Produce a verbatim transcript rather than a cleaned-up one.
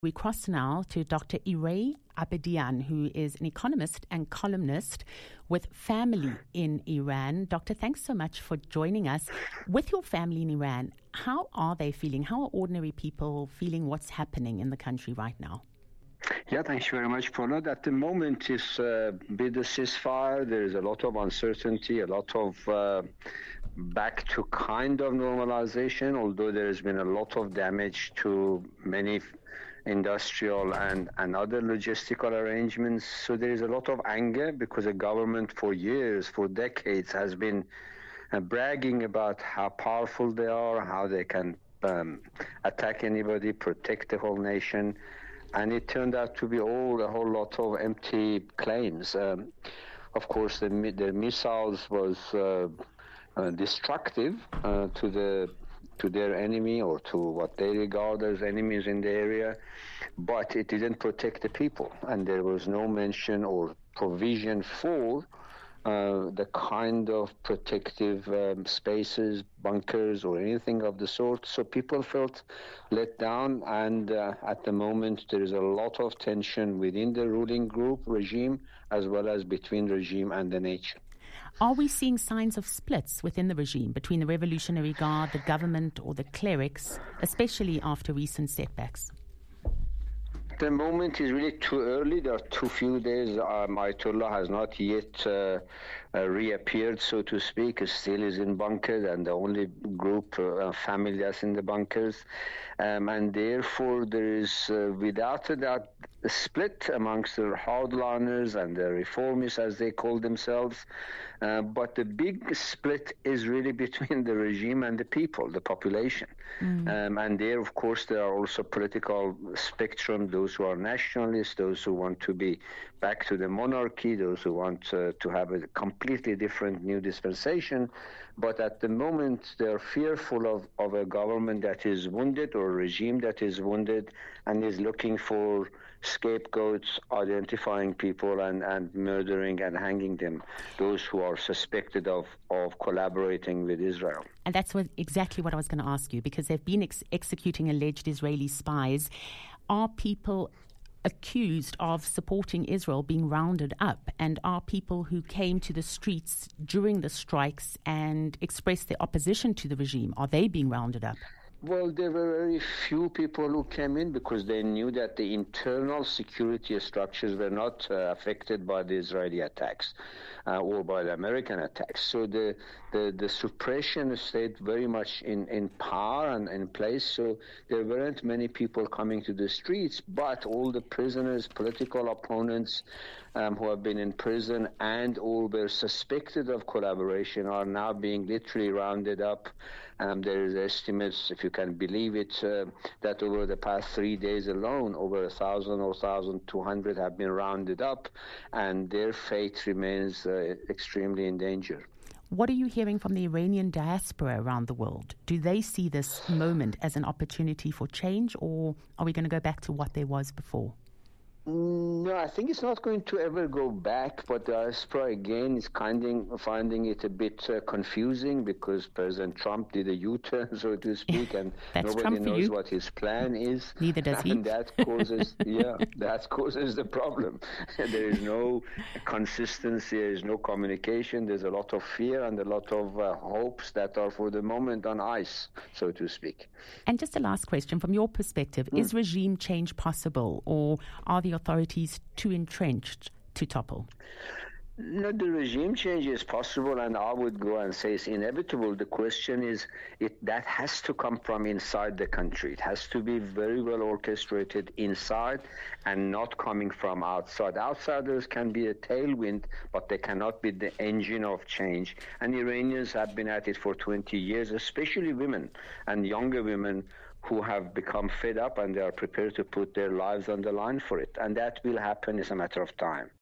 We cross now to Doctor Iray Abedian, who is an economist and columnist with family in Iran. Doctor, thanks so much for joining us. With your family in Iran, how are they feeling? How are ordinary people feeling what's happening in the country right now? Yeah, thanks very much, Paula. At the moment, it's uh, with the ceasefire, there is a lot of uncertainty, a lot of uh, back to kind of normalization, although there has been a lot of damage to many industrial and, and other logistical arrangements. So there is a lot of anger because the government for years, for decades, has been uh, bragging about how powerful they are, how they can um, attack anybody, protect the whole nation. And it turned out to be all a whole lot of empty claims. Um, of course, the, the missiles was uh, uh, destructive uh, to the to their enemy or to what they regard as enemies in the area, but it didn't protect the people, and there was no mention or provision for Uh, the kind of protective um, spaces, bunkers, or anything of the sort. So people felt let down, and uh, at the moment there is a lot of tension within the ruling group regime, as well as between regime and the nation. Are we seeing signs of splits within the regime, between the Revolutionary Guard, the government, or the clerics, especially after recent setbacks? The moment is really too early. There are too few days. Um, Ayatollah has not yet uh, uh, reappeared, so to speak. He still is in bunkers, and the only group, uh, family that's in the bunkers. Um, and therefore, there is, uh, without a doubt, a split amongst the hardliners and the reformists, as they call themselves. Uh, but the big split is really between the regime and the people, the population. Mm. Um, and there, of course, there are also political spectrum, those who are nationalists, those who want to be back to the monarchy, those who want uh, to have a completely different new dispensation. But at the moment, they're fearful of, of a government that is wounded or a regime that is wounded and is looking for scapegoats, identifying people and, and murdering and hanging them, those who are suspected of, of collaborating with Israel. And that's what, exactly what I was going to ask you, because they've been ex- executing alleged Israeli spies. Are people accused of supporting Israel being rounded up? And are people who came to the streets during the strikes and expressed their opposition to the regime, are they being rounded up? Well, there were very few people who came in because they knew that the internal security structures were not uh, affected by the Israeli attacks uh, or by the American attacks. So the, the, the suppression stayed very much in, in power and in place. So there weren't many people coming to the streets, but all the prisoners, political opponents um, who have been in prison and all were suspected of collaboration are now being literally rounded up. Um, there is estimates, if you can believe it, uh, that over the past three days alone, over a thousand or thousand two hundred have been rounded up, and their fate remains uh, extremely in danger. What are you hearing from the Iranian diaspora around the world? Do they see this moment as an opportunity for change, or are we going to go back to what there was before? No, I think it's not going to ever go back, but the diaspora again is kind of finding it a bit uh, confusing because President Trump did a U-turn, so to speak, and nobody Trump knows you. what his plan is. Neither does he. And that causes, yeah, that causes the problem. There is no consistency, there is no communication, there's a lot of fear and a lot of uh, hopes that are for the moment on ice, so to speak. And just a last question, from your perspective, mm. is regime change possible, or are the authorities too entrenched to topple? No, the regime change is possible, and I would go and say it's inevitable. The question is, it that has to come from inside the country. It has to be very well orchestrated inside and not coming from outside. Outsiders can be a tailwind, but they cannot be the engine of change. And Iranians have been at it for twenty years, especially women and younger women who have become fed up and they are prepared to put their lives on the line for it. And that will happen. It's a matter of time.